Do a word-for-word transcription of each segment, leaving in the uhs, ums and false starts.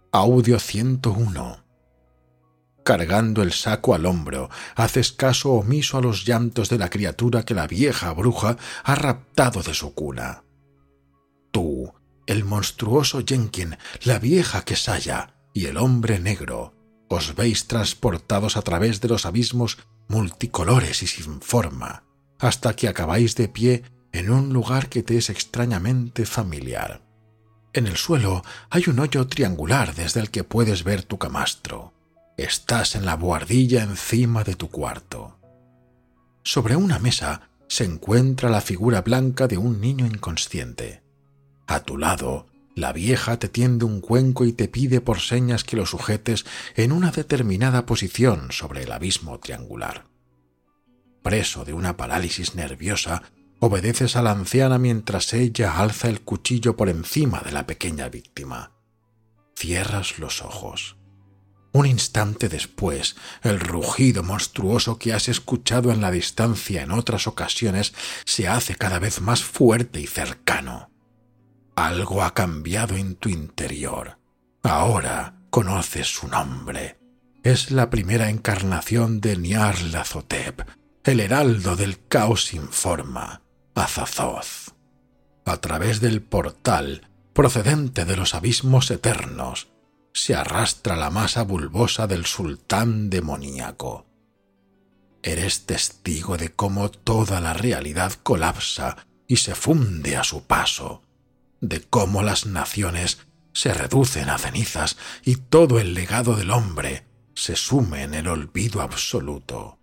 Audio ciento uno. Cargando el saco al hombro, haces caso omiso a los llantos de la criatura que la vieja bruja ha raptado de su cuna. Tú, el monstruoso Jenkin, la vieja Quesaya y el hombre negro, os veis transportados a través de los abismos multicolores y sin forma, hasta que acabáis de pie en un lugar que te es extrañamente familiar. En el suelo hay un hoyo triangular desde el que puedes ver tu camastro. Estás en la buhardilla encima de tu cuarto. Sobre una mesa se encuentra la figura blanca de un niño inconsciente. A tu lado, la vieja te tiende un cuenco y te pide por señas que lo sujetes en una determinada posición sobre el abismo triangular. Preso de una parálisis nerviosa, obedeces a la anciana mientras ella alza el cuchillo por encima de la pequeña víctima. Cierras los ojos. Un instante después, el rugido monstruoso que has escuchado en la distancia en otras ocasiones se hace cada vez más fuerte y cercano. Algo ha cambiado en tu interior. Ahora conoces su nombre. Es la primera encarnación de Nyarlathotep, el heraldo del caos sin forma, Azathoth. A través del portal, procedente de los abismos eternos, se arrastra la masa bulbosa del sultán demoníaco. Eres testigo de cómo toda la realidad colapsa y se funde a su paso, de cómo las naciones se reducen a cenizas y todo el legado del hombre se sume en el olvido absoluto.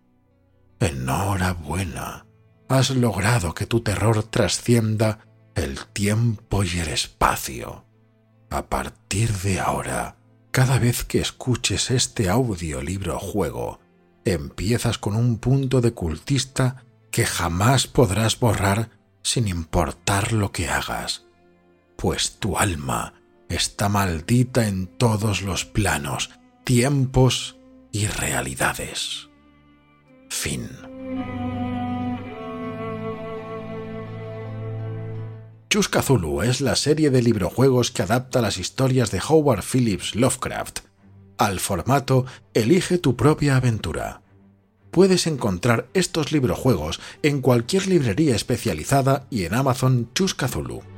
Enhorabuena, has logrado que tu terror trascienda el tiempo y el espacio. A partir de ahora, cada vez que escuches este audiolibro juego, empiezas con un punto de cultista que jamás podrás borrar sin importar lo que hagas, pues tu alma está maldita en todos los planos, tiempos y realidades. Fin. Chus Cthulhu es la serie de librojuegos que adapta las historias de Howard Phillips Lovecraft al formato Elige tu propia aventura. Puedes encontrar estos librojuegos en cualquier librería especializada y en Amazon Chus Cthulhu.